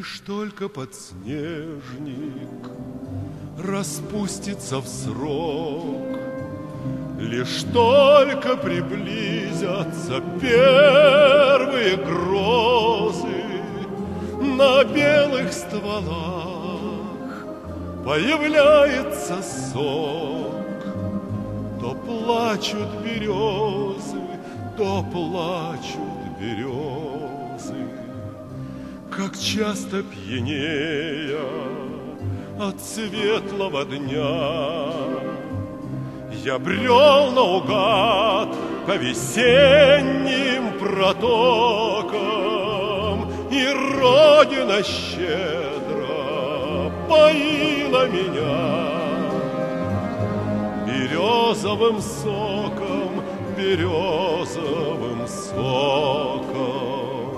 Лишь только подснежник распустится в срок, лишь только приблизятся первые грозы, на белых стволах появляется сок, то плачут березы, то плачут березы. Как часто пьянея от светлого дня я брел наугад по весенним протокам, и Родина щедро поила меня березовым соком, березовым соком.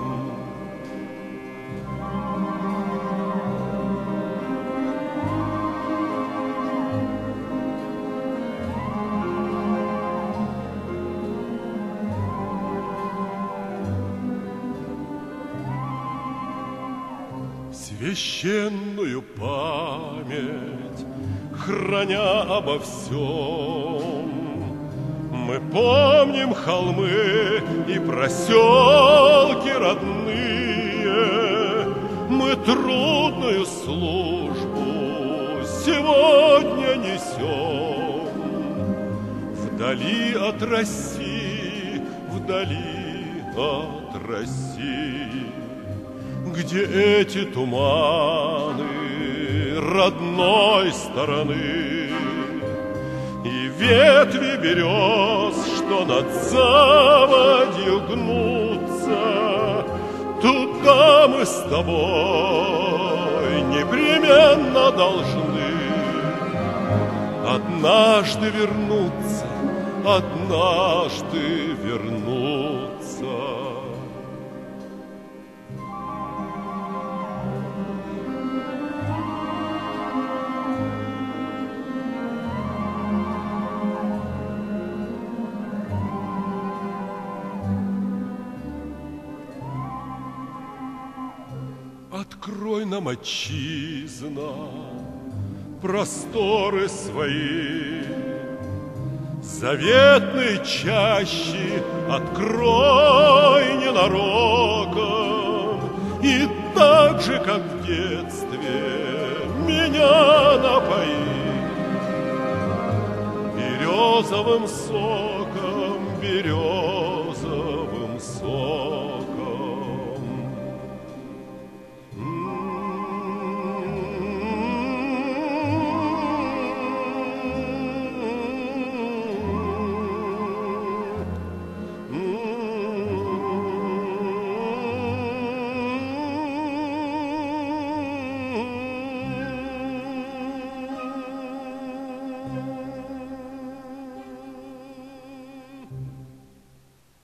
Священную память, храня обо всем, мы помним холмы и проселки родные. Мы трудную службу сегодня несем вдали от России, вдали от России, где эти туманы родной стороны и ветви берез, что над заводью гнутся, туда мы с тобой непременно должны однажды вернуться, однажды вернуться. Открой нам, отчизна, просторы свои, заветные чащи открой ненароком, и так же, как в детстве, меня напои березовым соком, березовым.